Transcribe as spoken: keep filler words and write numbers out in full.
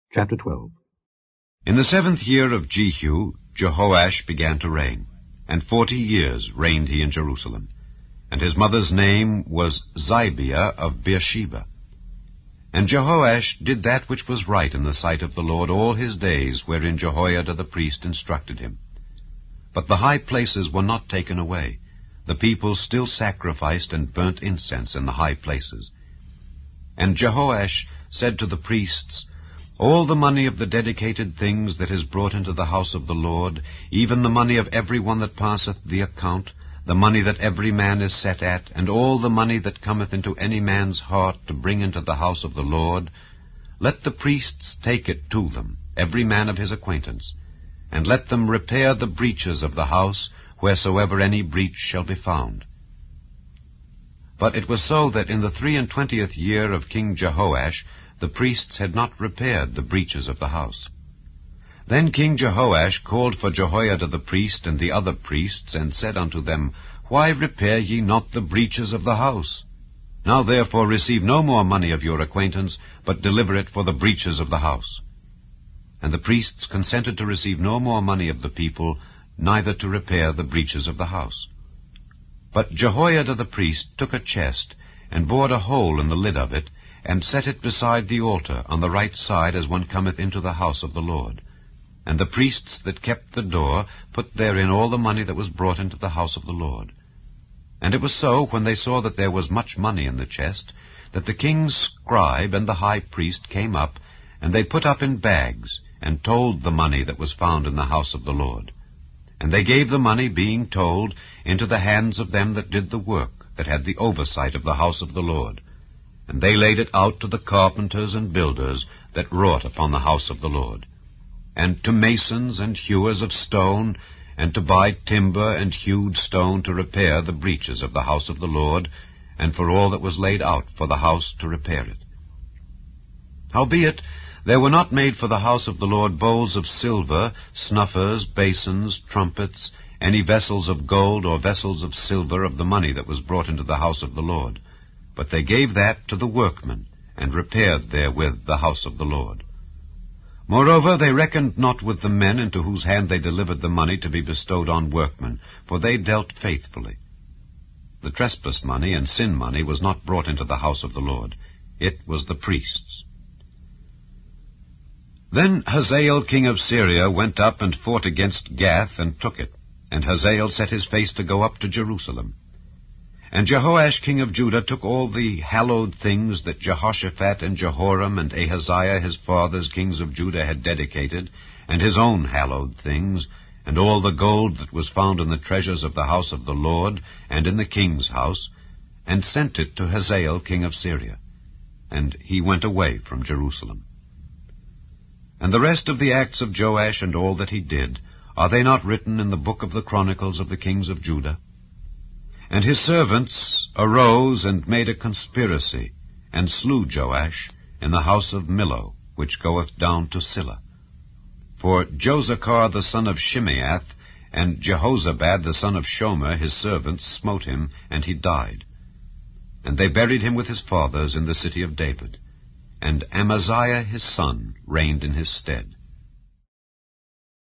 Chapter twelve. In the seventh year of Jehu, Jehoash began to reign, and forty years reigned he in Jerusalem. And his mother's name was Zibiah of Beersheba. And Jehoash did that which was right in the sight of the Lord all his days, wherein Jehoiada the priest instructed him. But the high places were not taken away. The people still sacrificed and burnt incense in the high places. And Jehoash said to the priests, All the money of the dedicated things that is brought into the house of the Lord, even the money of every one that passeth the account, the money that every man is set at, and all the money that cometh into any man's heart to bring into the house of the Lord, let the priests take it to them, every man of his acquaintance, and let them repair the breaches of the house, wheresoever any breach shall be found. But it was so that in the three and twentieth year of King Jehoash, the priests had not repaired the breaches of the house. Then King Jehoash called for Jehoiada the priest and the other priests, and said unto them, Why repair ye not the breaches of the house? Now therefore receive no more money of your acquaintance, but deliver it for the breaches of the house. And the priests consented to receive no more money of the people, neither to repair the breaches of the house. But Jehoiada the priest took a chest, and bored a hole in the lid of it, and set it beside the altar on the right side as one cometh into the house of the Lord. And the priests that kept the door put therein all the money that was brought into the house of the Lord. And it was so, when they saw that there was much money in the chest, that the king's scribe and the high priest came up, and they put up in bags, and told the money that was found in the house of the Lord. And they gave the money, being told, into the hands of them that did the work, that had the oversight of the house of the Lord. And they laid it out to the carpenters and builders that wrought upon the house of the Lord, and to masons and hewers of stone, and to buy timber and hewed stone to repair the breaches of the house of the Lord, and for all that was laid out for the house to repair it. Howbeit, there were not made for the house of the Lord bowls of silver, snuffers, basins, trumpets, any vessels of gold or vessels of silver of the money that was brought into the house of the Lord. But they gave that to the workmen, and repaired therewith the house of the Lord. Moreover, they reckoned not with the men into whose hand they delivered the money to be bestowed on workmen, for they dealt faithfully. The trespass money and sin money was not brought into the house of the Lord. It was the priests. Then Hazael king of Syria went up and fought against Gath, and took it. And Hazael set his face to go up to Jerusalem. And Jehoash king of Judah took all the hallowed things that Jehoshaphat and Jehoram and Ahaziah his fathers kings of Judah had dedicated, and his own hallowed things, and all the gold that was found in the treasures of the house of the Lord, and in the king's house, and sent it to Hazael king of Syria. And he went away from Jerusalem. And the rest of the acts of Joash and all that he did, are they not written in the book of the chronicles of the kings of Judah? And his servants arose and made a conspiracy, and slew Joash in the house of Millo, which goeth down to Silla. For Josachar the son of Shimeath, and Jehozabad the son of Shomer, his servants, smote him, and he died. And they buried him with his fathers in the city of David. And Amaziah his son reigned in his stead.